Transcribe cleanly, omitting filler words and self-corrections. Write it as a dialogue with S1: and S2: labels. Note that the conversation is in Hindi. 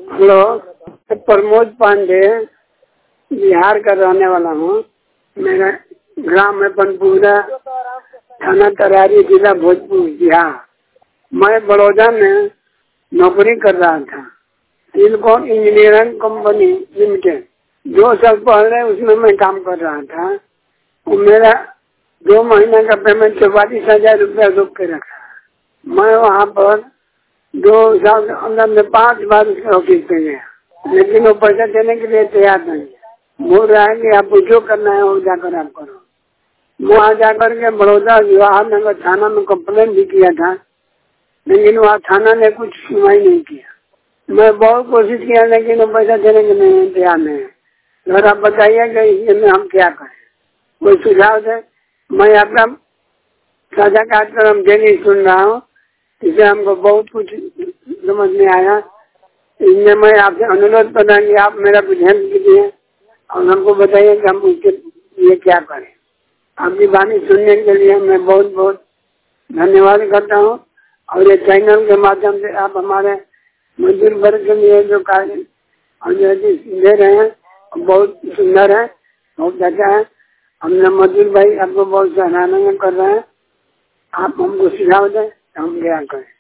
S1: हेलो, मैं प्रमोद पांडे बिहार का रहने वाला हूँ। मेरा ग्राम है बनपुरा, थाना तरारी, जिला भोजपुर, बिहार। मैं बड़ौदा में नौकरी कर रहा था, सिलिकॉन इंजीनियरिंग कंपनी लिमिटेड। 2 साल पहले उसमें मैं काम कर रहा था। और मेरा 2 महीने का पेमेंट 44,000 रुपया रोक के रखा। मैं वहाँ पर 2 साल के अंदर में 5 बार उसके ऑफिस पे गया, लेकिन वो पैसा देने के लिए तैयार नहीं है। बोल रहा है कि आपको जो करना है वो जाकर आप करो। वहाँ जाकर के बड़ौदा जवाहर नगर थाना में कंप्लेन भी किया था, लेकिन वहाँ थाना ने कुछ सुनवाई नहीं किया। मैं बहुत कोशिश किया, लेकिन वो पैसा देने के लिए तैयार नहीं है। अगर आप बताइए कि इसमें हम क्या करें, कोई सुझाव दे। मैं आपका साझा कार्यक्रम डेली सुन रहा हूँ, इससे हमको बहुत कुछ समझ में आया। इसमें मैं आपसे अनुरोध कर रहा हूँ कि आप मेरा कुछ हेल्प कीजिए और हमको बताइए कि हम उसके लिए क्या करें। आपकी वाणी सुनने के लिए मैं बहुत बहुत धन्यवाद करता हूँ। और ये चैनल के माध्यम से आप हमारे मजदूर वर्ग के लिए जो कार्य और जो दे रहे हैं बहुत सुंदर है, बहुत अच्छा है। हमने मजदूर भाई आपको बहुत सराहना कर रहे हैं। आप हमको सुझाव दें, हम क्या करें।